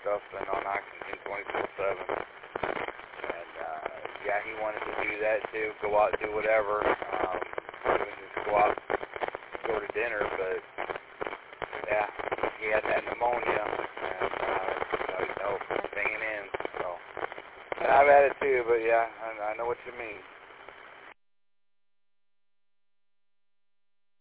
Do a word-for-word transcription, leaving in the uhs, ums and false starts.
stuff and on oxygen twenty-four seven. And, uh, yeah, he wanted to do that too, go out and do whatever, um, even just go out, go to dinner, but, yeah, he had that pneumonia, and, uh, so he's no staying in, so. And I've had it too, but yeah, I, I know what you mean.